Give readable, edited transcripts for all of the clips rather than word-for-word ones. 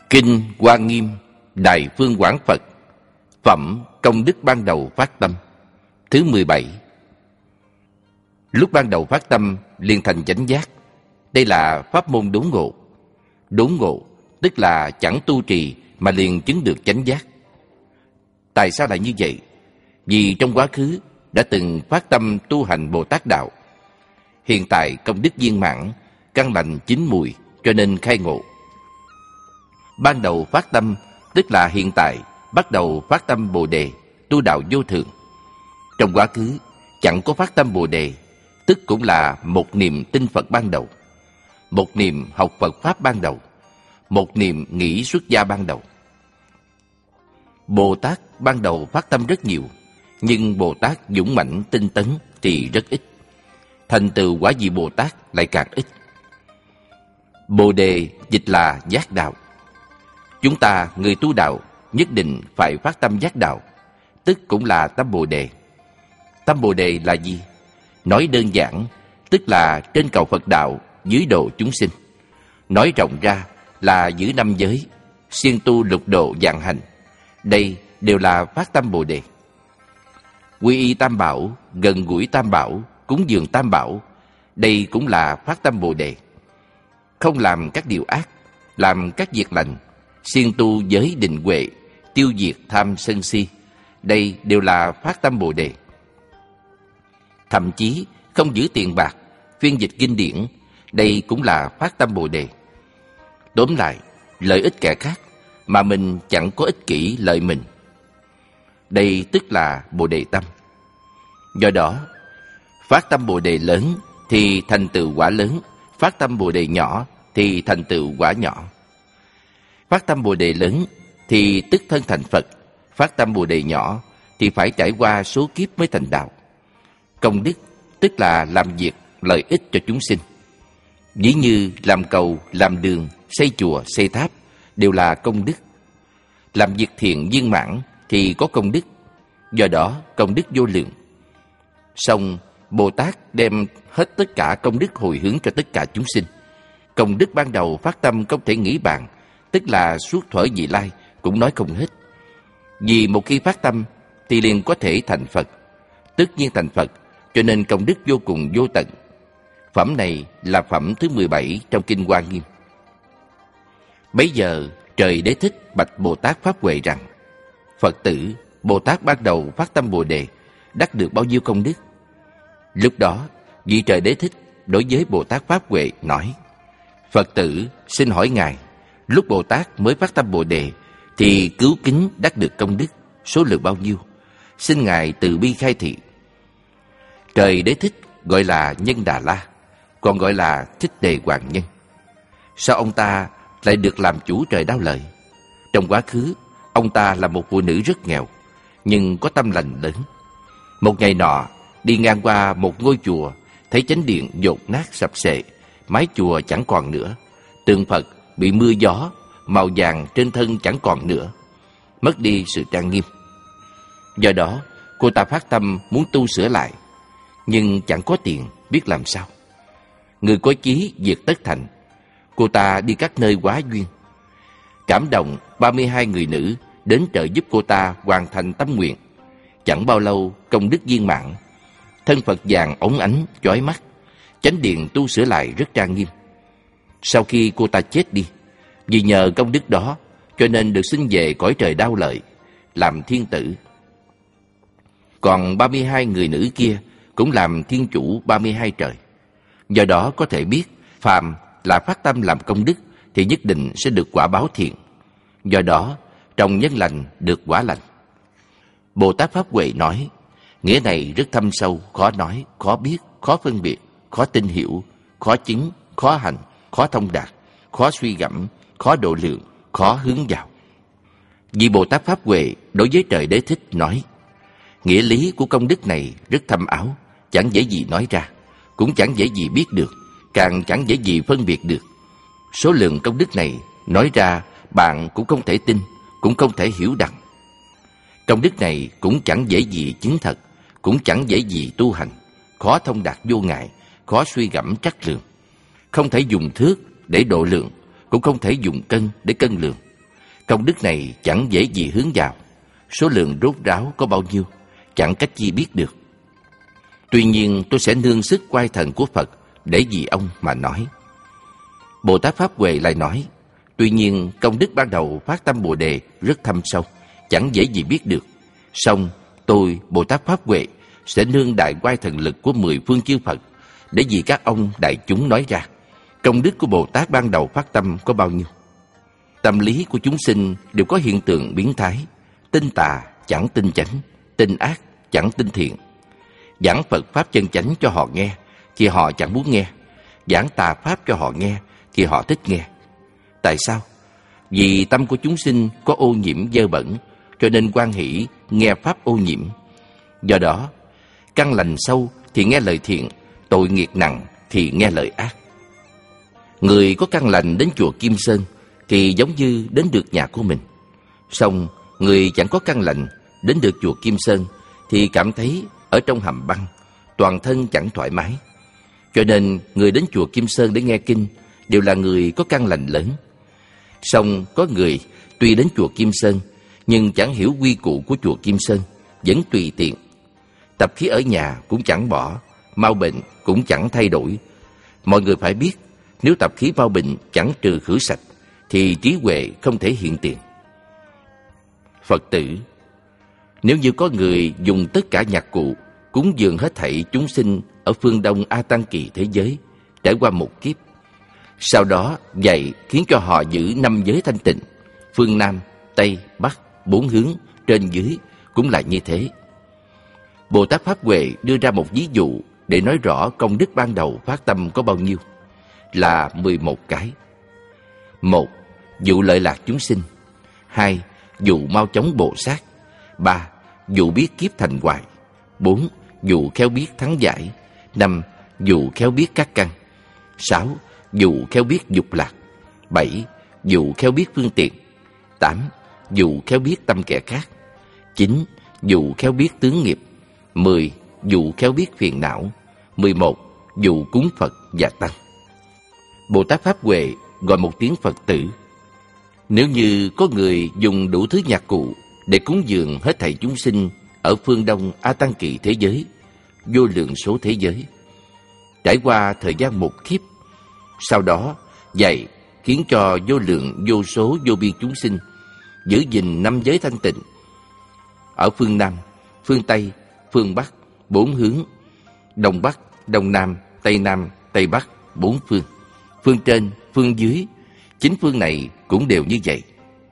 Kinh Hoa Nghiêm Đại Phương Quảng Phật Phẩm Công Đức Ban Đầu Phát Tâm Thứ 17. Lúc ban đầu phát tâm liền thành chánh giác. Đây là pháp môn đốn ngộ. Đốn ngộ tức là chẳng tu trì mà liền chứng được chánh giác. Tại sao lại như vậy? Vì trong quá khứ đã từng phát tâm tu hành Bồ Tát Đạo. Hiện tại công đức viên mãn, căn lành chín mùi, cho nên khai ngộ. Ban đầu phát tâm tức là hiện tại bắt đầu phát tâm Bồ Đề, tu đạo vô thượng. Trong quá khứ chẳng có phát tâm Bồ Đề, tức cũng là một niệm tin Phật ban đầu, một niệm học Phật Pháp ban đầu, một niệm nghĩ xuất gia ban đầu. Bồ Tát ban đầu phát tâm rất nhiều, nhưng Bồ Tát dũng mãnh tinh tấn thì rất ít. Thành tựu quả vị Bồ Tát lại càng ít. Bồ Đề dịch là giác đạo. Chúng ta người tu đạo nhất định phải phát tâm giác đạo, tức cũng là tâm Bồ Đề. Tâm Bồ Đề là gì? Nói đơn giản, tức là trên cầu Phật đạo, dưới độ chúng sinh. Nói rộng ra là giữ năm giới, siêng tu lục độ vạn hành. Đây đều là phát tâm Bồ Đề. Quy y Tam Bảo, gần gũi Tam Bảo, cúng dường Tam Bảo, đây cũng là phát tâm Bồ Đề. Không làm các điều ác, làm các việc lành, siêng tu giới định huệ, tiêu diệt tham sân si, đây đều là phát tâm Bồ Đề. Thậm chí không giữ tiền bạc, phiên dịch kinh điển, đây cũng là phát tâm Bồ Đề. Tóm lại, lợi ích kẻ khác mà mình chẳng có ích kỷ lợi mình. Đây tức là Bồ Đề tâm. Do đó, phát tâm Bồ Đề lớn thì thành tựu quả lớn, phát tâm Bồ Đề nhỏ thì thành tựu quả nhỏ. Phát tâm Bồ Đề lớn thì tức thân thành Phật, phát tâm Bồ Đề nhỏ thì phải trải qua số kiếp mới thành đạo. Công đức tức là làm việc lợi ích cho chúng sinh. Ví như làm cầu, làm đường, xây chùa, xây tháp đều là công đức. Làm việc thiện viên mãn thì có công đức, do đó công đức vô lượng. Song Bồ Tát đem hết tất cả công đức hồi hướng cho tất cả chúng sinh. Công đức ban đầu phát tâm không thể nghĩ bàn, tức là suốt thuở vị lai cũng nói không hết. Vì một khi phát tâm thì liền có thể thành Phật, tất nhiên thành Phật, cho nên công đức vô cùng vô tận. Phẩm này là phẩm thứ 17 trong Kinh Hoa Nghiêm. Bấy giờ Trời Đế Thích bạch Bồ Tát Pháp Huệ rằng: Phật tử, Bồ Tát ban đầu phát tâm Bồ Đề đắc được bao nhiêu công đức? Lúc đó vị Trời Đế Thích đối với Bồ Tát Pháp Huệ nói: Phật tử, xin hỏi ngài, lúc Bồ Tát mới phát tâm Bồ Đề thì cứu kính đắc được công đức số lượng bao nhiêu? Xin ngài từ bi khai thị. Trời Đế Thích gọi là Nhân Đà La, còn gọi là Thích Đề Hoàng Nhân. Sao ông ta lại được làm chủ trời đau lợi? Trong quá khứ, ông ta là một phụ nữ rất nghèo, nhưng có tâm lành lớn. Một ngày nọ, đi ngang qua một ngôi chùa, thấy chánh điện dột nát sập xệ, mái chùa chẳng còn nữa, tượng Phật bị mưa gió, màu vàng trên thân chẳng còn nữa, mất đi sự trang nghiêm. Do đó, cô ta phát tâm muốn tu sửa lại, nhưng chẳng có tiền, biết làm sao. Người có chí việc tất thành. Cô ta đi các nơi hóa duyên. Cảm động 32 người nữ đến trợ giúp cô ta hoàn thành tâm nguyện. Chẳng bao lâu công đức viên mãn. Thân Phật vàng óng ánh, chói mắt. Chánh điện tu sửa lại rất trang nghiêm. Sau khi cô ta chết đi, vì nhờ công đức đó cho nên được sinh về cõi trời đau lợi, làm thiên tử. Còn 32 người nữ kia cũng làm thiên chủ 32 trời. Do đó có thể biết, phàm là phát tâm làm công đức thì nhất định sẽ được quả báo thiện. Do đó, trồng nhân lành được quả lành. Bồ Tát Pháp Huệ nói, nghĩa này rất thâm sâu, khó nói, khó biết, khó phân biệt, khó tin hiểu, khó chứng, khó hành, khó thông đạt, khó suy gẫm, khó độ lượng, khó hướng vào. Vì Bồ Tát Pháp Huệ đối với Trời Đế Thích nói, nghĩa lý của công đức này rất thâm ảo, chẳng dễ gì nói ra, cũng chẳng dễ gì biết được, càng chẳng dễ gì phân biệt được. Số lượng công đức này nói ra bạn cũng không thể tin, cũng không thể hiểu đặng. Công đức này cũng chẳng dễ gì chứng thật, cũng chẳng dễ gì tu hành, khó thông đạt vô ngại, khó suy gẫm trắc lượng. Không thể dùng thước để độ lượng, cũng không thể dùng cân để cân lượng. Công đức này chẳng dễ gì hướng vào. Số lượng rốt ráo có bao nhiêu, chẳng cách gì biết được. Tuy nhiên tôi sẽ nương sức oai thần của Phật để vì ông mà nói. Bồ Tát Pháp Huệ lại nói, tuy nhiên công đức ban đầu phát tâm Bồ Đề rất thâm sâu, chẳng dễ gì biết được. Song tôi, Bồ Tát Pháp Huệ, sẽ nương đại oai thần lực của 10 phương chư Phật để vì các ông đại chúng nói ra công đức của Bồ Tát ban đầu phát tâm có bao nhiêu. Tâm lý của chúng sinh đều có hiện tượng biến thái, tin tà chẳng tin chánh, tin ác chẳng tin thiện. Giảng Phật Pháp chân chánh cho họ nghe thì họ chẳng muốn nghe, giảng tà Pháp cho họ nghe thì họ thích nghe. Tại sao? Vì tâm của chúng sinh có ô nhiễm dơ bẩn, cho nên hoan hỷ nghe Pháp ô nhiễm. Do đó, căn lành sâu thì nghe lời thiện, tội nghiệp nặng thì nghe lời ác. Người có căn lành đến chùa Kim Sơn thì giống như đến được nhà của mình. Song người chẳng có căn lành đến được chùa Kim Sơn thì cảm thấy ở trong hầm băng, toàn thân chẳng thoải mái. Cho nên người đến chùa Kim Sơn để nghe kinh đều là người có căn lành lớn. Song có người tuy đến chùa Kim Sơn nhưng chẳng hiểu quy củ của chùa Kim Sơn, vẫn tùy tiện. Tập khí ở nhà cũng chẳng bỏ, mau bệnh cũng chẳng thay đổi. Mọi người phải biết, nếu tập khí mau bệnh chẳng trừ khử sạch thì trí huệ không thể hiện tiền. Phật tử, nếu như có người dùng tất cả nhạc cụ cúng dường hết thảy chúng sinh ở phương Đông A Tăng Kỳ thế giới trải qua một kiếp, sau đó dạy khiến cho họ giữ 5 giới thanh tịnh, phương Nam, Tây, Bắc, 4 hướng, trên dưới cũng là như thế. Bồ Tát Pháp Huệ đưa ra một ví dụ để nói rõ công đức ban đầu phát tâm có bao nhiêu, là 11 cái. 1. Dụ lợi lạc chúng sinh. 2. Dụ mau chóng bồ sát. 3. Dụ biết kiếp thành hoại. 4. Dụ khéo biết thắng giải. 5. Dụ khéo biết các căn. 6. Dụ khéo biết dục lạc. 7. Dụ khéo biết phương tiện. 8. Dụ khéo biết tâm kẻ khác. 9. Dụ khéo biết tướng nghiệp. 10. Dụ khéo biết phiền não. 11. Dụ cúng Phật và Tăng. Bồ Tát Pháp Huệ gọi một tiếng Phật tử. Nếu như có người dùng đủ thứ nhạc cụ để cúng dường hết thảy chúng sinh ở phương Đông A Tăng Kỳ thế giới, vô lượng số thế giới, trải qua thời gian một kiếp, sau đó dạy khiến cho vô lượng vô số vô biên chúng sinh giữ gìn 5 giới thanh tịnh ở phương Nam, phương Tây, phương Bắc, 4 hướng, Đông Bắc, Đông Nam, Tây Bắc, 4 phương, phương trên, phương dưới, 9 phương này cũng đều như vậy.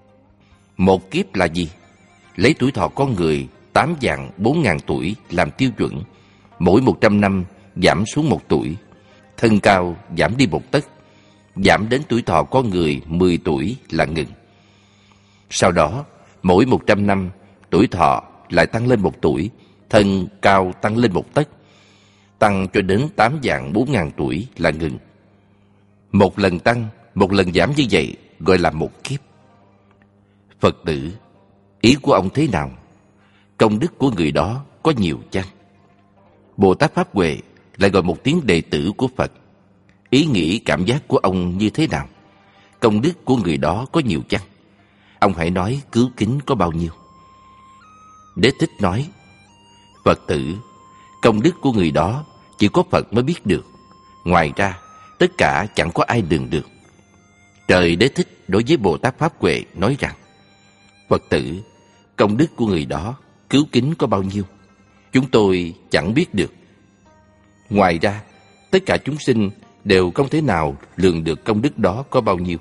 Một kiếp là gì? Lấy tuổi thọ con người 8.400.000 tuổi làm tiêu chuẩn, mỗi 100 năm giảm xuống 1 tuổi, thân cao giảm đi 1 tấc, giảm đến tuổi thọ con người 10 tuổi là ngừng. Sau đó, mỗi 100 năm, tuổi thọ lại tăng lên 1 tuổi, thân cao tăng lên 1 tấc, tăng cho đến 8.400.000 tuổi là ngừng. Một lần tăng, một lần giảm như vậy gọi là một kiếp. Phật tử, ý của ông thế nào? Công đức của người đó có nhiều chăng? Bồ Tát Pháp Huệ lại gọi một tiếng đệ tử của Phật. Ý nghĩ cảm giác của ông như thế nào? Công đức của người đó có nhiều chăng? Ông hãy nói cứu kính có bao nhiêu. Đế Thích nói, Phật tử, công đức của người đó chỉ có Phật mới biết được. Ngoài ra, tất cả chẳng có ai lường được. Trời Đế Thích đối với Bồ Tát Pháp Huệ nói rằng, Phật tử, công đức của người đó cứu kính có bao nhiêu? Chúng tôi chẳng biết được. Ngoài ra, tất cả chúng sinh đều không thể nào lường được công đức đó có bao nhiêu.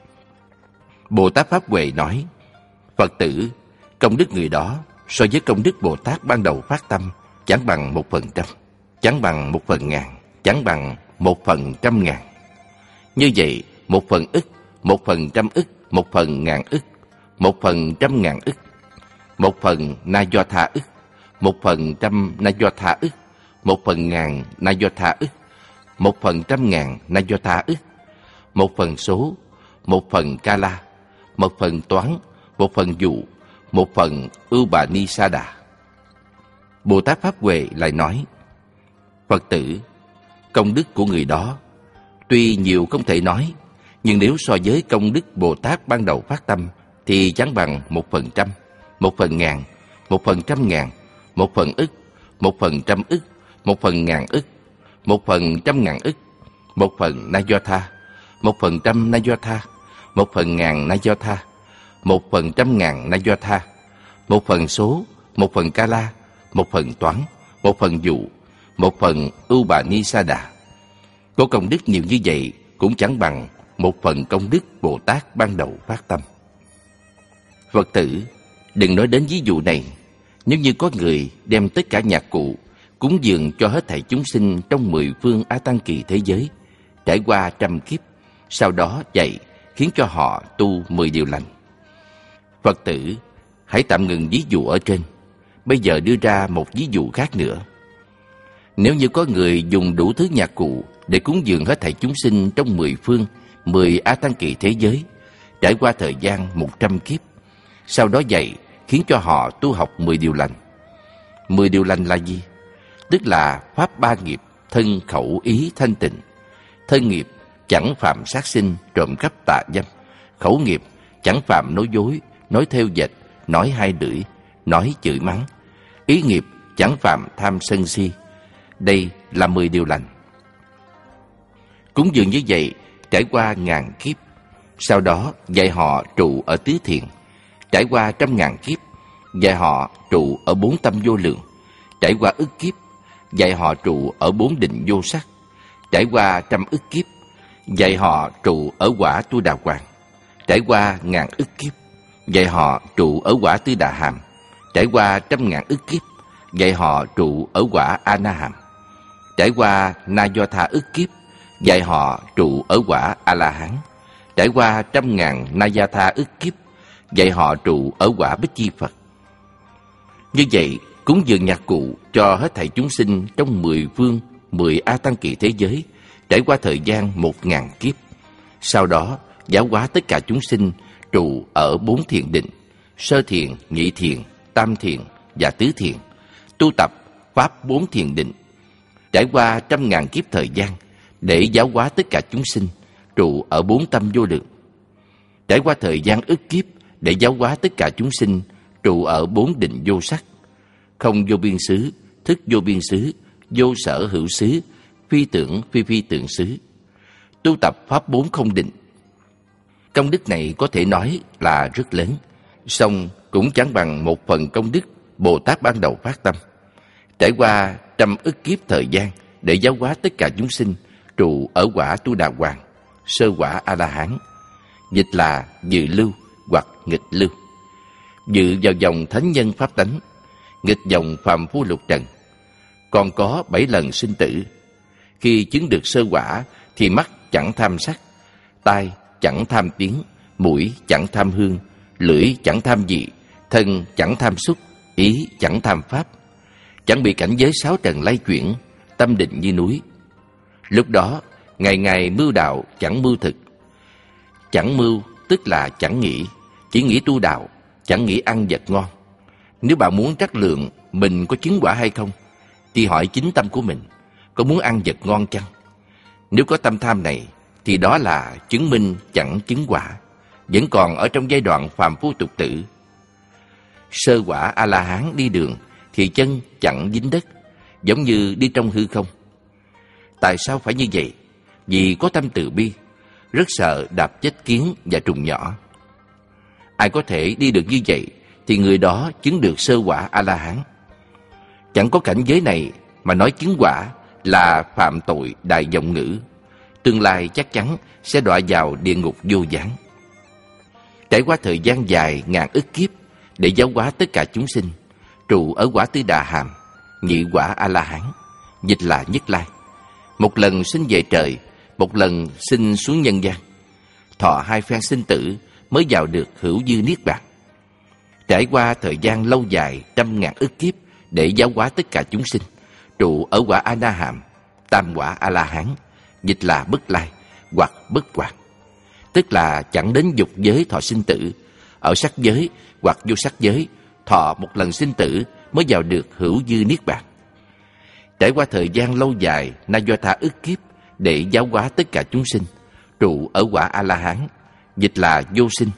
Bồ Tát Pháp Huệ nói, Phật tử, công đức người đó so với công đức Bồ Tát ban đầu phát tâm chẳng bằng 1%, chẳng bằng 1/1000, chẳng bằng 1/100.000. Như vậy, 1/ức, 1/100 ức, 1/1000 ức, 1/100.000 ức, 1/1 na do tha ức, 1/100 na do tha ức, 1/1000 na do tha ức, 1/100.000 na do tha ức, 1/1 số, 1/1 Kala, 1/1 toán, 1/1 dụ, 1/1 ưu bà ni sa đà. Bồ Tát Pháp Huệ lại nói, Phật tử, công đức của người đó tuy nhiều không thể nói, nhưng nếu so với công đức Bồ Tát ban đầu phát tâm thì chẳng bằng 1/100, 1/1000, 1/100.000, 1/ức, 1/100 ức, 1/1000 ức, 1/100.000 ức, 1/na do tha, 1/100 na do tha, 1/1000 na do tha, 1/100.000 na do tha, 1/1 số, 1/1 Kala, 1/1 toán, 1/1 dụ, 1/1 Upanisada. Có công đức nhiều như vậy cũng chẳng bằng 1/1 công đức Bồ Tát ban đầu phát tâm. Phật tử, đừng nói đến ví dụ này. Nếu như có người đem tất cả nhạc cụ cúng dường cho hết thảy chúng sinh trong 10 phương A Tăng kỳ thế giới, trải qua trăm kiếp, sau đó dạy khiến cho họ tu 10 điều lành. Phật tử, hãy tạm ngừng ví dụ ở trên. Bây giờ đưa ra một ví dụ khác nữa. Nếu như có người dùng đủ thứ nhạc cụ để cúng dường hết thảy chúng sinh trong 10 phương, 10 A Tăng kỳ thế giới, trải qua thời gian 100 kiếp, sau đó dạy khiến cho họ tu học 10 điều lành. 10 điều lành là gì? Tức là pháp 3 nghiệp: thân, khẩu, ý, thanh tịnh. Thân nghiệp chẳng phạm sát sinh, trộm cắp, tà dâm. Khẩu nghiệp chẳng phạm nói dối, nói thêu dệt, nói hai lưỡi, nói chửi mắng. Ý nghiệp chẳng phạm tham sân si. Đây là 10 điều lành. Cúng dường như vậy trải qua ngàn kiếp, sau đó dạy họ trụ ở tứ thiện. Trải qua 100.000 kiếp, dạy họ trụ ở 4 tâm vô lượng. Trải qua ức kiếp, dạy họ trụ ở 4 định vô sắc. Trải qua 100 ức kiếp, dạy họ trụ ở quả Tu Đà Hoàng. Trải qua ngàn ức kiếp, dạy họ trụ ở quả Tư Đà Hàm. Trải qua 100.000 ức kiếp, dạy họ trụ ở quả A Na Hàm. Trải qua Na Do Tha ức kiếp, dạy họ trụ ở quả A La Hán. Trải qua 100.000 Na Ya Tha ức kiếp, dạy họ trụ ở quả Bích Chi Phật. Như vậy, cúng dường nhạc cụ cho hết thảy chúng sinh trong 10 phương, 10 A Tăng kỳ thế giới, trải qua thời gian 1000 kiếp. Sau đó, giáo hóa tất cả chúng sinh trụ ở 4 thiền định: sơ thiền, nhị thiền, tam thiền và tứ thiền. Tu tập pháp 4 thiền định, trải qua 100.000 kiếp thời gian để giáo hóa tất cả chúng sinh trụ ở 4 tâm vô lượng. Trải qua thời gian ức kiếp để giáo hóa tất cả chúng sinh trụ ở 4 định vô sắc: không vô biên xứ, thức vô biên xứ, vô sở hữu xứ, phi tưởng phi phi tưởng xứ. Tu tập pháp 4 không định. Công đức này có thể nói là rất lớn, song cũng chẳng bằng 1/1 công đức Bồ Tát ban đầu phát tâm. Trải qua 100 ức kiếp thời gian để giáo hóa tất cả chúng sinh trụ ở quả Tu Đà Hoàng, sơ quả A La Hán, dịch là dự lưu hoặc nghịch lưu. Dự vào dòng thánh nhân pháp tánh, nghịch dòng phàm phu lục trần. Còn có 7 lần sinh tử. Khi chứng được sơ quả thì mắt chẳng tham sắc, tai chẳng tham tiếng, mũi chẳng tham hương, lưỡi chẳng tham vị, thân chẳng tham xúc, ý chẳng tham pháp, chẳng bị cảnh giới 6 trần lay chuyển, tâm định như núi. Lúc đó ngày ngày mưu đạo chẳng mưu thực. Chẳng mưu tức là chẳng nghĩ, chỉ nghĩ tu đạo, chẳng nghĩ ăn vật ngon. Nếu bạn muốn trắc lượng mình có chứng quả hay không, thì hỏi chính tâm của mình, có muốn ăn vật ngon chăng? Nếu có tâm tham này, thì đó là chứng minh chẳng chứng quả, vẫn còn ở trong giai đoạn phàm phu tục tử. Sơ quả A-la-hán đi đường thì chân chẳng dính đất, giống như đi trong hư không. Tại sao phải như vậy? Vì có tâm từ bi, rất sợ đạp chết kiến và trùng nhỏ. Ai có thể đi được như vậy thì người đó chứng được sơ quả A-la-hán. Chẳng có cảnh giới này mà nói chứng quả là phạm tội đại vọng ngữ, tương lai chắc chắn sẽ đọa vào địa ngục vô gián. Trải qua thời gian dài ngàn ức kiếp để giáo hóa tất cả chúng sinh trụ ở quả Tư Đà Hàm, nhị quả A-la-hán, dịch là Nhất Lai. Một lần sinh về trời, một lần sinh xuống nhân gian, thọ 2 phen sinh tử mới vào được hữu dư niết bàn. Trải qua thời gian lâu dài 100.000 ức kiếp để giáo hóa tất cả chúng sinh trụ ở quả A Na Hàm, tam quả A La Hán, dịch là Bất Lai hoặc Bất Hoạt, tức là chẳng đến dục giới thọ sinh tử, ở sắc giới hoặc vô sắc giới thọ một lần sinh tử mới vào được hữu dư niết bàn. Trải qua thời gian lâu dài Na Do Tha ức kiếp để giáo hóa tất cả chúng sinh trụ ở quả A La Hán, dịch là vô sinh,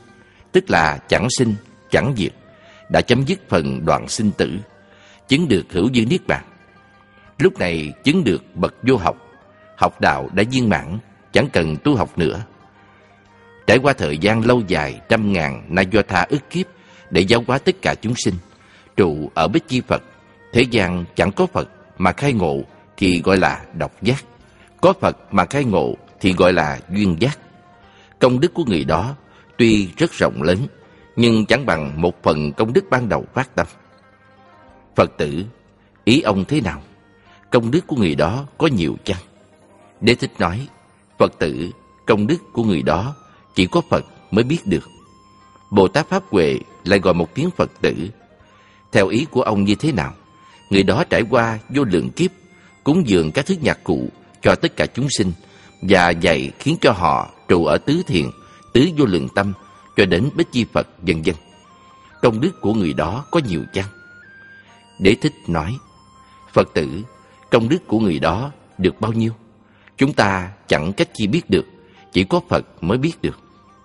tức là chẳng sinh, chẳng diệt, đã chấm dứt phần đoạn sinh tử, chứng được hữu dư niết bàn. Lúc này chứng được bậc vô học, học đạo đã viên mãn, chẳng cần tu học nữa. Trải qua thời gian lâu dài, trăm ngàn na do tha ức kiếp để giáo hóa tất cả chúng sinh, trụ ở Bích Chi Phật. Thế gian chẳng có Phật mà khai ngộ thì gọi là độc giác, có Phật mà khai ngộ thì gọi là duyên giác. Công đức của người đó tuy rất rộng lớn, nhưng chẳng bằng một phần công đức ban đầu phát tâm. Phật tử, ý ông thế nào? Công đức của người đó có nhiều chăng? Đế Thích nói, Phật tử, công đức của người đó chỉ có Phật mới biết được. Bồ Tát Pháp Huệ lại gọi một tiếng Phật tử. Theo ý của ông như thế nào? Người đó trải qua vô lượng kiếp, cúng dường các thứ nhạc cụ cho tất cả chúng sinh và dạy khiến cho họ trụ ở tứ thiền, tứ vô lượng tâm cho đến Bích Chi Phật, vân vân. Công đức của người đó có nhiều chăng? Đế Thích nói, Phật tử, công đức của người đó được bao nhiêu? Chúng ta chẳng cách chi biết được, chỉ có Phật mới biết được.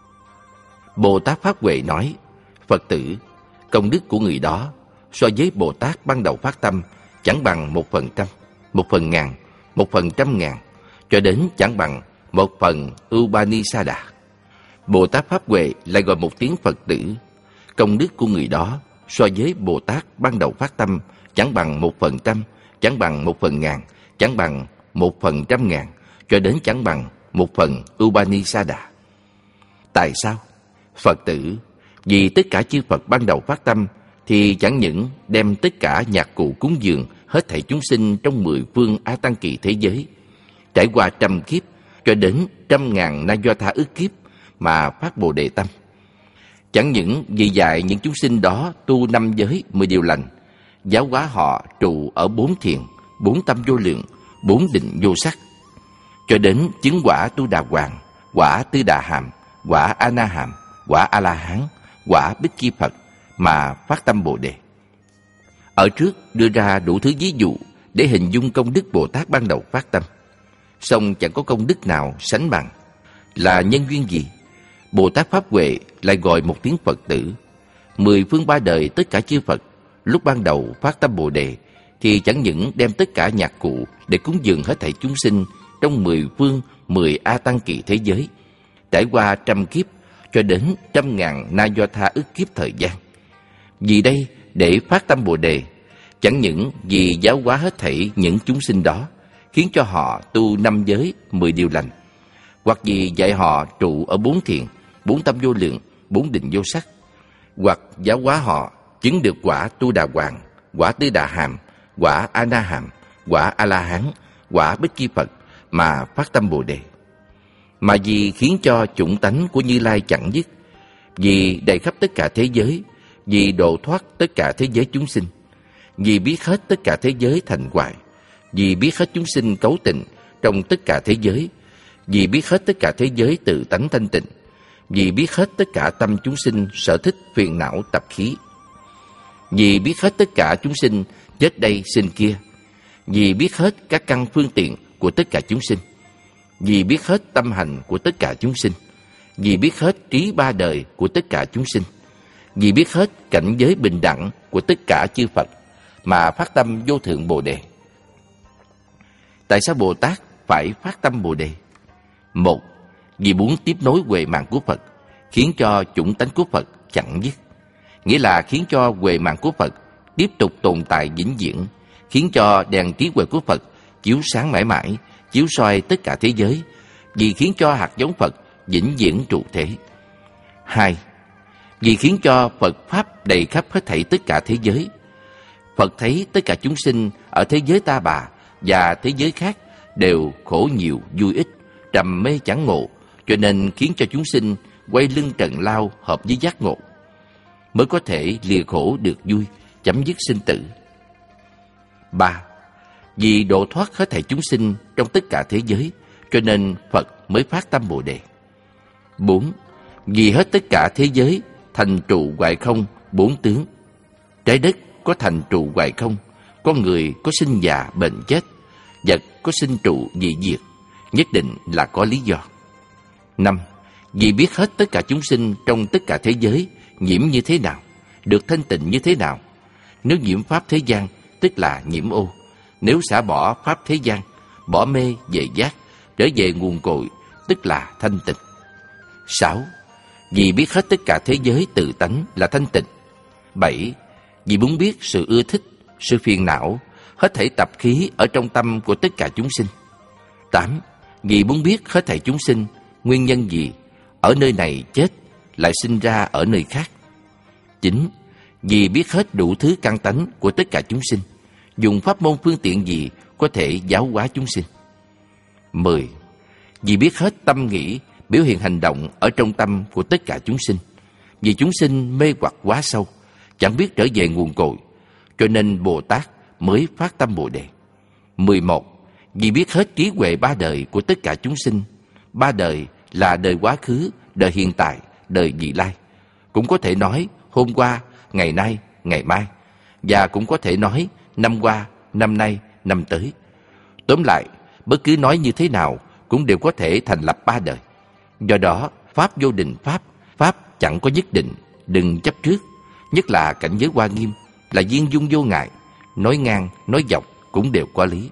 Bồ Tát Pháp Huệ nói, Phật tử, công đức của người đó so với Bồ Tát ban đầu phát tâm chẳng bằng 1%, 1/1000, 1/100.000, cho đến chẳng bằng 1/1000 Upanishada. Bồ Tát Pháp Huệ lại gọi một tiếng Phật tử. Công đức của người đó so với Bồ Tát ban đầu phát tâm chẳng bằng 1%, chẳng bằng 1/1000, chẳng bằng 1/100.000, cho đến chẳng bằng 1/1000 Upanishada. Tại sao? Phật tử, vì tất cả chư Phật ban đầu phát tâm thì chẳng những đem tất cả nhạc cụ cúng dường hết thảy chúng sinh trong 10 phương A Tăng Kỳ thế giới, trải qua trăm kiếp cho đến trăm ngàn na do tha ức kiếp mà phát Bồ Đề tâm. Chẳng những vì dạy những chúng sinh đó tu 5 giới 10 điều lành, giáo hóa họ trụ ở 4 thiền, 4 tâm vô lượng, 4 định vô sắc, cho đến chứng quả Tu Đà Hoàng, quả Tư Đà Hàm, quả A Na Hàm, quả A La Hán, quả Bích Chi Phật mà phát tâm Bồ Đề. Ở trước đưa ra đủ thứ ví dụ để hình dung công đức Bồ Tát ban đầu phát tâm, song chẳng có công đức nào sánh bằng. Là nhân duyên gì? Bồ Tát Pháp Huệ lại gọi một tiếng Phật tử. 10 phương 3 đời tất cả chư Phật lúc ban đầu phát tâm Bồ Đề thì chẳng những đem tất cả nhạc cụ để cúng dường hết thảy chúng sinh trong 10 phương 10 A Tăng Kỳ thế giới, trải qua trăm kiếp cho đến trăm ngàn na do tha ức kiếp thời gian. Vì đây để phát tâm Bồ Đề, chẳng những vì giáo hóa hết thảy những chúng sinh đó, khiến cho họ tu 5 giới 10 điều lành, hoặc vì dạy họ trụ ở 4 thiền, 4 tâm vô lượng, 4 định vô sắc, hoặc giáo hóa họ chứng được quả Tu Đà Hoàng, quả Tư Đà Hàm, quả A Na Hàm, quả A La Hán, quả Bích Chi Phật mà phát tâm Bồ Đề. Mà vì khiến cho chủng tánh của Như Lai chẳng dứt, vì đầy khắp tất cả thế giới, vì độ thoát tất cả thế giới chúng sinh, vì biết hết tất cả thế giới thành hoại, vì biết hết chúng sinh cấu tịnh trong tất cả thế giới, vì biết hết tất cả thế giới tự tánh thanh tịnh, vì biết hết tất cả tâm chúng sinh sở thích phiền não tập khí, vì biết hết tất cả chúng sinh chết đây sinh kia, vì biết hết các căn phương tiện của tất cả chúng sinh, vì biết hết tâm hành của tất cả chúng sinh, vì biết hết trí 3 đời của tất cả chúng sinh, vì biết hết cảnh giới bình đẳng của tất cả chư Phật mà phát tâm vô thượng Bồ Đề. Tại sao Bồ Tát phải phát tâm Bồ Đề? 1. Vì muốn tiếp nối huệ mạng của Phật, khiến cho chủng tánh của Phật chẳng dứt, nghĩa là khiến cho huệ mạng của Phật tiếp tục tồn tại vĩnh viễn, khiến cho đèn trí huệ của Phật chiếu sáng mãi mãi, chiếu soi tất cả thế giới, vì khiến cho hạt giống Phật vĩnh viễn trụ thế. 2. Vì khiến cho Phật Pháp đầy khắp hết thảy tất cả thế giới. Phật thấy tất cả chúng sinh ở thế giới Ta Bà và thế giới khác đều khổ nhiều vui ít, trầm mê chẳng ngộ, cho nên khiến cho chúng sinh quay lưng trần lao hợp với giác ngộ, mới có thể lìa khổ được vui, chấm dứt sinh tử. 3. Vì độ thoát hết thảy chúng sinh trong tất cả thế giới, cho nên Phật mới phát tâm Bồ Đề. 4. Vì hết tất cả thế giới thành trụ hoại không 4 tướng. Trái đất có thành trụ hoại không, con người có sinh già bệnh chết, vật có sinh trụ dị diệt, nhất định là có lý do. 5. Vì biết hết tất cả chúng sinh trong tất cả thế giới nhiễm như thế nào, được thanh tịnh như thế nào. Nếu nhiễm pháp thế gian, tức là nhiễm ô. Nếu xả bỏ pháp thế gian, bỏ mê về giác, trở về nguồn cội, tức là thanh tịnh. 6. Vì biết hết tất cả thế giới tự tánh là thanh tịnh. 7. Vì muốn biết sự ưa thích, sự phiền não, hết thảy tập khí ở trong tâm của tất cả chúng sinh. 8. Vì muốn biết hết thảy chúng sinh, nguyên nhân gì, ở nơi này chết, lại sinh ra ở nơi khác. 9. Vì biết hết đủ thứ căn tánh của tất cả chúng sinh, dùng pháp môn phương tiện gì có thể giáo hóa chúng sinh. 10. Vì biết hết tâm nghĩ, biểu hiện hành động ở trong tâm của tất cả chúng sinh. Vì chúng sinh mê hoặc quá sâu, chẳng biết trở về nguồn cội, cho nên Bồ Tát mới phát tâm Bồ Đề. 11. Vì biết hết trí huệ ba đời của tất cả chúng sinh. Ba đời là đời quá khứ, đời hiện tại, đời vị lai. Cũng có thể nói hôm qua, ngày nay, ngày mai. Và cũng có thể nói năm qua, năm nay, năm tới. Tóm lại, bất cứ nói như thế nào cũng đều có thể thành lập ba đời. Do đó, pháp vô định pháp, pháp chẳng có nhất định, đừng chấp trước. Nhất là cảnh giới Hoa Nghiêm là viên dung vô ngại, nói ngang, nói dọc cũng đều có lý.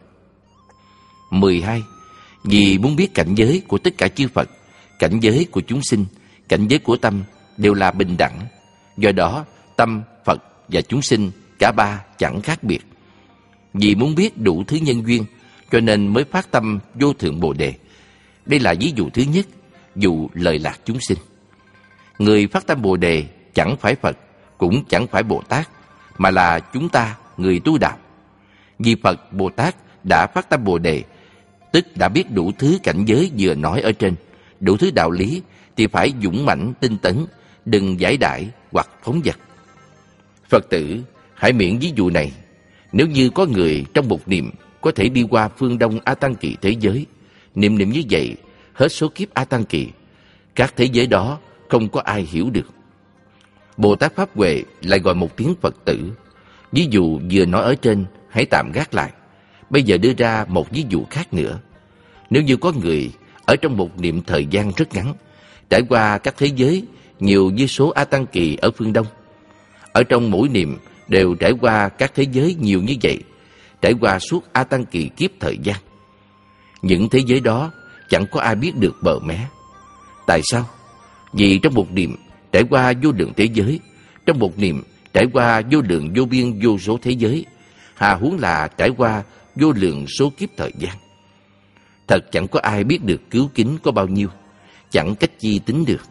12. Vì muốn biết cảnh giới của tất cả chư Phật, cảnh giới của chúng sinh, cảnh giới của tâm đều là bình đẳng. Do đó, tâm, Phật và chúng sinh cả ba chẳng khác biệt. Vì muốn biết đủ thứ nhân duyên, cho nên mới phát tâm vô thượng Bồ Đề. Đây là ví dụ thứ nhất, dụ lợi lạc chúng sinh. Người phát tâm Bồ Đề chẳng phải Phật, cũng chẳng phải Bồ Tát, mà là chúng ta, người tu đạo. Vì Phật, Bồ Tát đã phát tâm Bồ Đề, tức đã biết đủ thứ cảnh giới vừa nói ở trên, đủ thứ đạo lý, thì phải dũng mãnh tinh tấn, đừng giải đãi hoặc phóng dật. Phật tử, hãy miễn ví dụ này. Nếu như có người trong một niệm có thể đi qua phương Đông A Tăng Kỳ thế giới, niệm như vậy, hết số kiếp A Tăng Kỳ, các thế giới đó không có ai hiểu được. Bồ Tát Pháp Huệ lại gọi một tiếng Phật tử. Ví dụ vừa nói ở trên hãy tạm gác lại. Bây giờ đưa ra một ví dụ khác nữa. Nếu như có người ở trong một niệm thời gian rất ngắn, trải qua các thế giới nhiều như số A Tăng Kỳ ở phương Đông, ở trong mỗi niệm đều trải qua các thế giới nhiều như vậy, trải qua suốt A Tăng Kỳ kiếp thời gian. Những thế giới đó chẳng có ai biết được bờ mé. Tại sao? Vì trong một niệm trải qua vô lượng thế giới, trong một niệm trải qua vô lượng vô biên vô số thế giới, hà huống là trải qua vô lượng số kiếp thời gian. Thật chẳng có ai biết được cứu kính có bao nhiêu, chẳng cách chi tính được.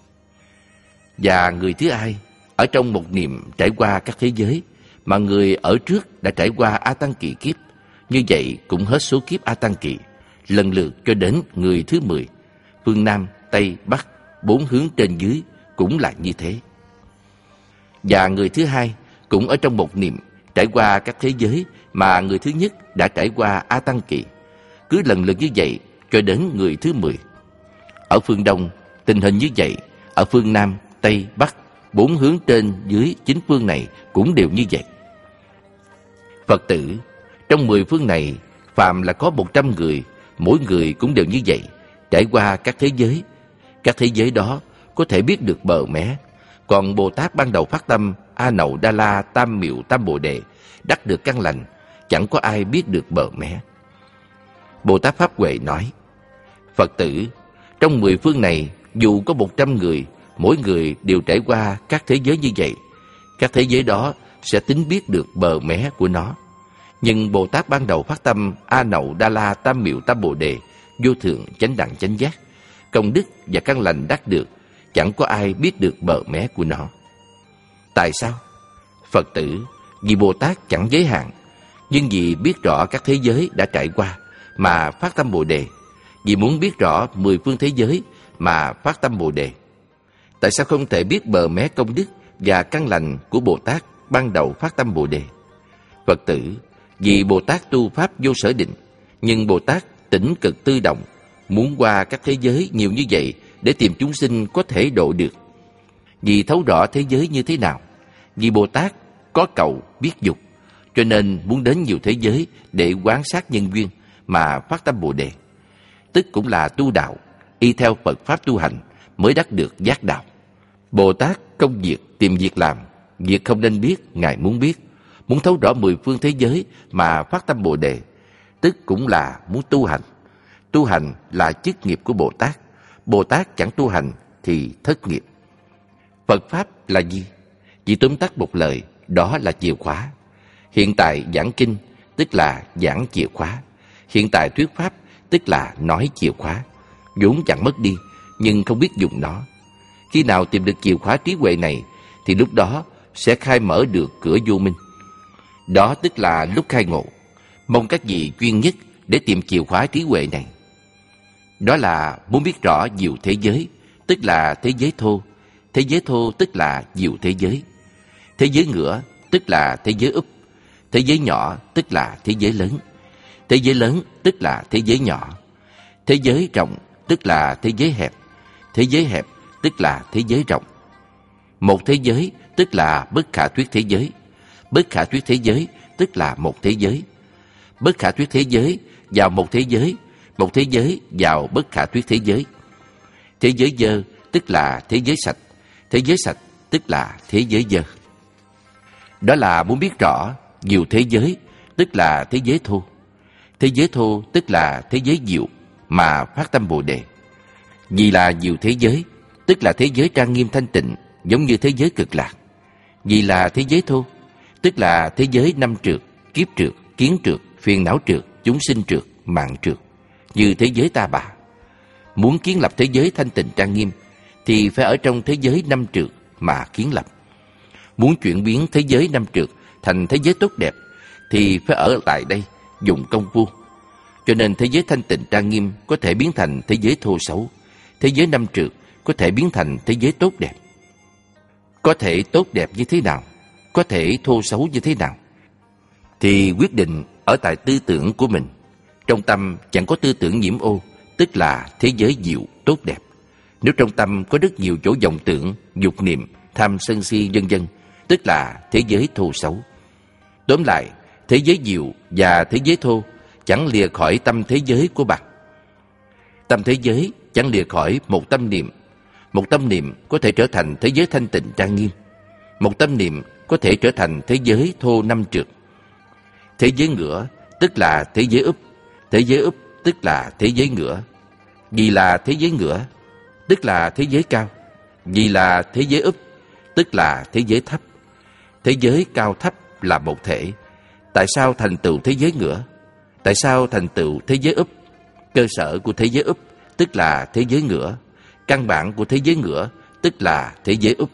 Và người thứ hai, ở trong một niệm trải qua các thế giới, mà người ở trước đã trải qua A Tăng Kỳ kiếp, như vậy cũng hết số kiếp A Tăng Kỳ, lần lượt cho đến người thứ 10, phương Nam, Tây, Bắc, 4 hướng trên dưới cũng là như thế. Và người thứ hai cũng ở trong một niệm trải qua các thế giới mà người thứ nhất đã trải qua A Tăng Kỳ, cứ lần lượt như vậy cho đến người thứ 10. Ở phương Đông tình hình như vậy, ở phương Nam, Tây, Bắc, 4 hướng trên dưới 9 phương này cũng đều như vậy. Phật tử, trong 10 phương này, phàm là có 100 người, mỗi người cũng đều như vậy, trải qua các thế giới. Các thế giới đó có thể biết được bờ mé. Còn Bồ Tát ban đầu phát tâm A Nậu Đa La Tam Miệu Tam Bồ Đề, đắc được căn lành, chẳng có ai biết được bờ mé. Bồ Tát Pháp Huệ nói: Phật tử, trong 10 phương này, dù có 100 người, mỗi người đều trải qua các thế giới như vậy, các thế giới đó sẽ tính biết được bờ mé của nó. Nhưng Bồ Tát ban đầu phát tâm A Nậu Đa La Tam Miệu Tam Bồ Đề, vô thượng chánh đẳng chánh giác, công đức và căn lành đắc được, chẳng có ai biết được bờ mé của nó. Tại sao? Phật tử, vì Bồ Tát chẳng giới hạn, nhưng vì biết rõ các thế giới đã trải qua mà phát tâm Bồ Đề, vì muốn biết rõ 10 phương thế giới mà phát tâm Bồ Đề. Tại sao không thể biết bờ mé công đức và căn lành của Bồ Tát ban đầu phát tâm Bồ Đề? Phật tử, vì Bồ Tát tu pháp vô sở định, nhưng Bồ Tát tỉnh cực tư động, muốn qua các thế giới nhiều như vậy để tìm chúng sinh có thể độ được. Vì thấu rõ thế giới như thế nào, vì Bồ Tát có cầu biết dục, cho nên muốn đến nhiều thế giới để quan sát nhân duyên mà phát tâm Bồ Đề. Tức cũng là tu đạo, y theo Phật Pháp tu hành, mới đắc được giác đạo. Bồ Tát công việc tìm việc làm, việc không nên biết Ngài muốn biết. Muốn thấu rõ mười phương thế giới mà phát tâm Bồ Đề, tức cũng là muốn tu hành. Tu hành là chức nghiệp của Bồ Tát. Bồ Tát chẳng tu hành thì thất nghiệp. Phật Pháp là gì? Chỉ tóm tắt một lời, đó là chìa khóa. Hiện tại giảng kinh, tức là giảng chìa khóa. Hiện tại thuyết Pháp, tức là nói chìa khóa. vốn chẳng mất đi, nhưng không biết dùng nó. Khi nào tìm được chìa khóa trí huệ này, thì lúc đó sẽ khai mở được cửa vô minh. Đó tức là lúc khai ngộ. Mong các vị chuyên nhất để tìm chìa khóa trí huệ này. Đó là muốn biết rõ diệu thế giới, tức là thế giới thô. Thế giới thô tức là diệu thế giới. Thế giới ngửa tức là thế giới úp. Thế giới nhỏ tức là thế giới lớn. Thế giới lớn tức là thế giới nhỏ. Thế giới rộng tức là thế giới hẹp. Thế giới hẹp tức là thế giới rộng. Một thế giới tức là bất khả thuyết thế giới. Bất khả thuyết thế giới tức là một thế giới. Bất khả thuyết thế giới vào một thế giới. Một thế giới vào bất khả thuyết thế giới. Thế giới dơ tức là thế giới sạch. Thế giới sạch tức là thế giới dơ. Đó là muốn biết rõ nhiều thế giới, tức là thế giới thô. Thế giới thô tức là thế giới diệu mà phát tâm Bồ Đề. Vì là nhiều thế giới, tức là thế giới trang nghiêm thanh tịnh, giống như thế giới cực lạc. Vì là thế giới thô, tức là thế giới năm trược, kiếp trược, kiến trược, phiền não trược, chúng sinh trược, mạng trược, như thế giới ta bà. Muốn kiến lập thế giới thanh tịnh trang nghiêm, thì phải ở trong thế giới năm trược mà kiến lập. Muốn chuyển biến thế giới năm trược thành thế giới tốt đẹp, thì phải ở tại đây dùng công phu. Cho nên thế giới thanh tịnh trang nghiêm có thể biến thành thế giới thô xấu. Thế giới năm trược có thể biến thành thế giới tốt đẹp. Có thể tốt đẹp như thế nào, có thể thô xấu như thế nào, thì quyết định ở tại tư tưởng của mình. Trong tâm chẳng có tư tưởng nhiễm ô, tức là thế giới diệu tốt đẹp. Nếu trong tâm có rất nhiều chỗ vọng tưởng, dục niệm, tham sân si vân vân, tức là thế giới thô xấu. Tóm lại, thế giới diệu và thế giới thô chẳng lìa khỏi tâm thế giới của bạn. Tâm thế giới chẳng lìa khỏi một tâm niệm. Một tâm niệm có thể trở thành thế giới thanh tịnh trang nghiêm. Một tâm niệm có thể trở thành thế giới thô năm trược. Thế giới ngửa tức là thế giới úp. Thế giới úp tức là thế giới ngửa. Vì là thế giới ngửa tức là thế giới cao. Vì là thế giới úp tức là thế giới thấp. Thế giới cao thấp là một thể. Tại sao thành tựu thế giới ngửa? Tại sao thành tựu thế giới úp? Cơ sở của thế giới úp tức là thế giới ngửa. Căn bản của thế giới ngửa tức là thế giới úp.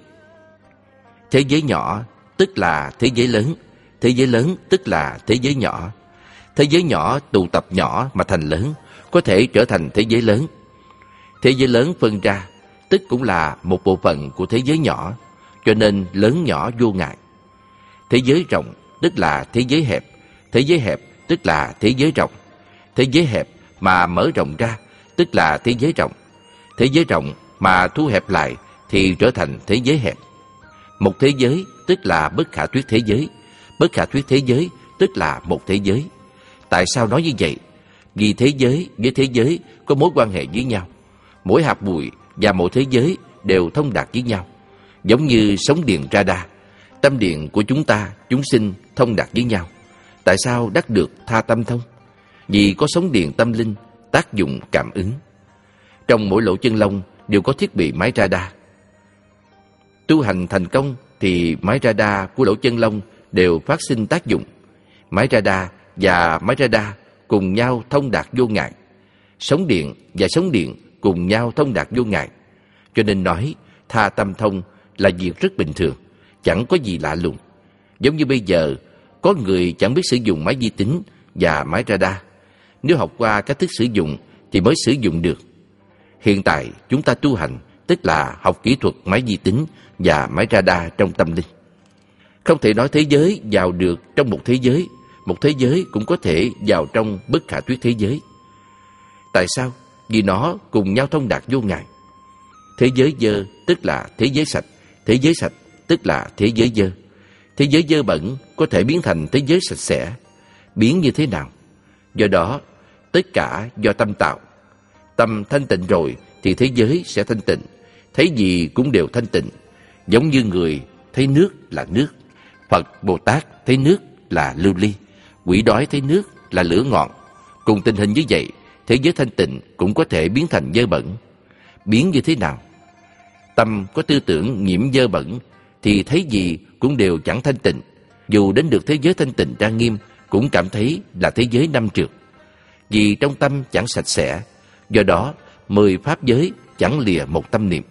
Thế giới nhỏ tức là thế giới lớn. Thế giới lớn tức là thế giới nhỏ. Thế giới nhỏ tụ tập nhỏ mà thành lớn, có thể trở thành thế giới lớn. Thế giới lớn phân ra, tức cũng là một bộ phận của thế giới nhỏ, cho nên lớn nhỏ vô ngại. Thế giới rộng tức là thế giới hẹp. Thế giới hẹp tức là thế giới rộng. Thế giới hẹp mà mở rộng ra tức là thế giới rộng. Thế giới rộng mà thu hẹp lại thì trở thành thế giới hẹp. Một thế giới tức là bất khả thuyết thế giới. Bất khả thuyết thế giới tức là một thế giới. Tại sao nói như vậy? Vì thế giới với thế giới có mối quan hệ với nhau. Mỗi hạt bụi và mỗi thế giới đều thông đạt với nhau. Giống như sóng điện radar, tâm điện của chúng ta, chúng sinh thông đạt với nhau. Tại sao đắc được tha tâm thông? Vì có sóng điện tâm linh tác dụng cảm ứng. Trong mỗi lỗ chân lông đều có thiết bị máy radar. Tu hành thành công thì máy radar của lỗ chân lông đều phát sinh tác dụng. Máy radar và máy radar cùng nhau thông đạt vô ngại. Sóng điện và sóng điện cùng nhau thông đạt vô ngại. Cho nên nói tha tâm thông là việc rất bình thường, chẳng có gì lạ lùng. Giống như bây giờ có người chẳng biết sử dụng máy vi tính và máy radar. Nếu học qua cách thức sử dụng thì mới sử dụng được. Hiện tại chúng ta tu hành tức là học kỹ thuật máy vi tính và máy radar trong tâm linh. Không thể nói thế giới vào được trong một thế giới cũng có thể vào trong bất khả thuyết thế giới. Tại sao? Vì nó cùng nhau thông đạt vô ngại. Thế giới dơ tức là thế giới sạch. Thế giới sạch tức là thế giới dơ. Thế giới dơ bẩn có thể biến thành thế giới sạch sẽ. Biến như thế nào? Do đó, tất cả do tâm tạo. Tâm thanh tịnh rồi thì thế giới sẽ thanh tịnh. thấy gì cũng đều thanh tịnh, giống như người thấy nước là nước, Phật Bồ Tát thấy nước là lưu ly, quỷ đói thấy nước là lửa ngọn. Cùng tình hình như vậy, thế giới thanh tịnh cũng có thể biến thành dơ bẩn. Biến như thế nào? Tâm có tư tưởng nhiễm dơ bẩn thì thấy gì cũng đều chẳng thanh tịnh. Dù đến được thế giới thanh tịnh trang nghiêm, cũng cảm thấy là thế giới năm trượt. Vì trong tâm chẳng sạch sẽ, do đó 10 pháp giới chẳng lìa một tâm niệm.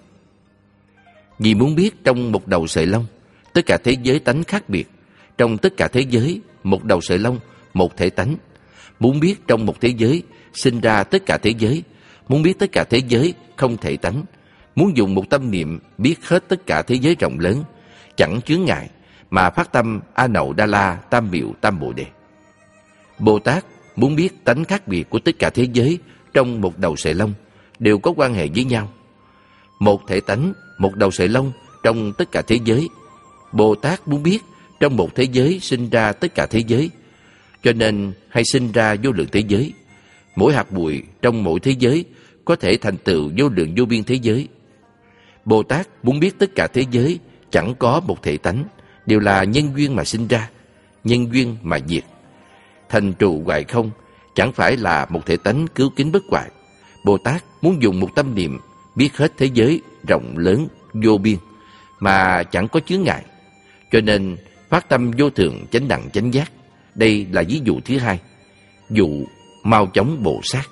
Vì muốn biết trong một đầu sợi lông, tất cả thế giới tánh khác biệt. Trong tất cả thế giới, một đầu sợi lông, một thể tánh. Muốn biết trong một thế giới, sinh ra tất cả thế giới. Muốn biết tất cả thế giới, không thể tánh. Muốn dùng một tâm niệm biết hết tất cả thế giới rộng lớn, chẳng chướng ngại, mà phát tâm A Nậu Đa La Tam Miệu Tam Bồ Đề. Bồ Tát muốn biết tánh khác biệt của tất cả thế giới trong một đầu sợi lông, đều có quan hệ với nhau. Một thể tánh, một đầu sợi lông trong tất cả thế giới. Bồ Tát muốn biết trong một thế giới sinh ra tất cả thế giới, cho nên hay sinh ra vô lượng thế giới. Mỗi hạt bụi trong mỗi thế giới có thể thành tựu vô lượng vô biên thế giới. Bồ Tát muốn biết tất cả thế giới chẳng có một thể tánh, đều là nhân duyên mà sinh ra, nhân duyên mà diệt. Thành trụ hoại không chẳng phải là một thể tánh cứu kính bất hoại. Bồ Tát muốn dùng một tâm niệm biết hết thế giới rộng lớn vô biên mà chẳng có chướng ngại, cho nên phát tâm vô thượng chánh đẳng chánh giác. Đây là ví dụ thứ hai, dụ mau chóng Bồ Sát.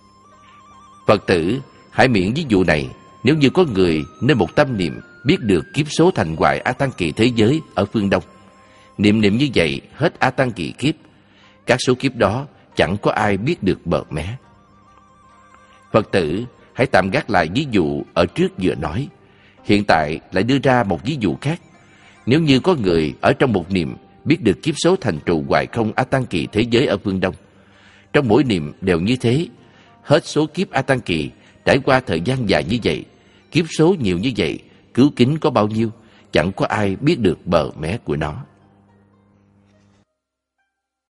Phật tử hãy miễn ví dụ này nếu như có người nên một tâm niệm biết được kiếp số thành hoại A Tăng Kỳ thế giới ở phương Đông. Niệm niệm như vậy hết A Tăng Kỳ kiếp, các số kiếp đó chẳng có ai biết được bờ mé. Phật tử hãy tạm gác lại ví dụ ở trước vừa nói, hiện tại lại đưa ra một ví dụ khác. Nếu như có người ở trong một niệm biết được kiếp số thành trụ hoại không A Tăng Kỳ thế giới ở phương Đông, trong mỗi niệm đều như thế, hết số kiếp A Tăng Kỳ, trải qua thời gian dài như vậy, kiếp số nhiều như vậy, cứu kính có bao nhiêu, chẳng có ai biết được bờ mé của nó.